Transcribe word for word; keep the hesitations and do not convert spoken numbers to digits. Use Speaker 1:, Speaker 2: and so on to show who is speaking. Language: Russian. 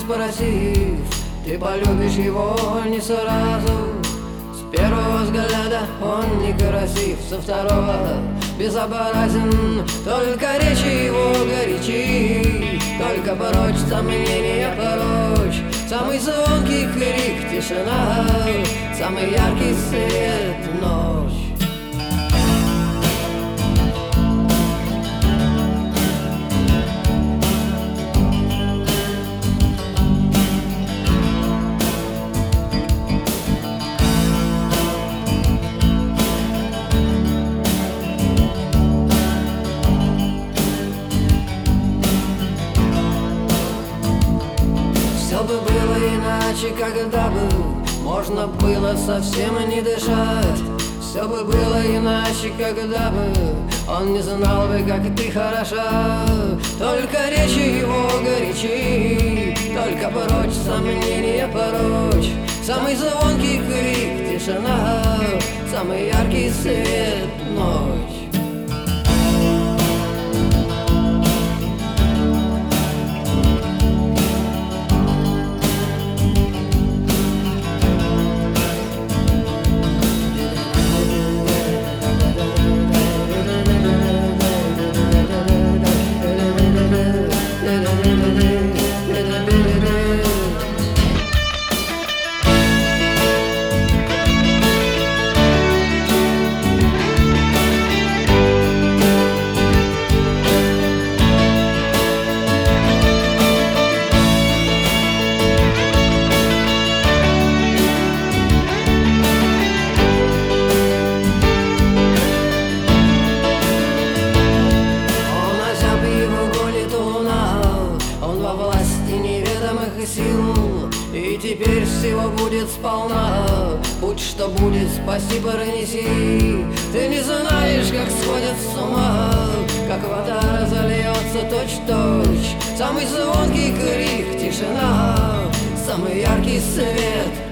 Speaker 1: спросив, ты полюбишь его не сразу. С первого взгляда он некрасив, со второго безобразен. Только речи его горячи, только прочь сомнения прочь. Самый звонкий крик — тишина, самый яркий свет — ночь. Все бы было иначе, когда бы можно было совсем не дышать. Все бы было иначе, когда бы он не знал бы, как ты хороша. Только речи его горячи, только прочь сомнения прочь. Самый звонкий крик — тишина, самый яркий свет — ночь. Сил, и теперь всего будет сполна. Будь что будет, спасибо пронеси. Ты не знаешь, как сходят с ума, как вода разольется точь-точь. Самый звонкий крик — тишина, самый яркий свет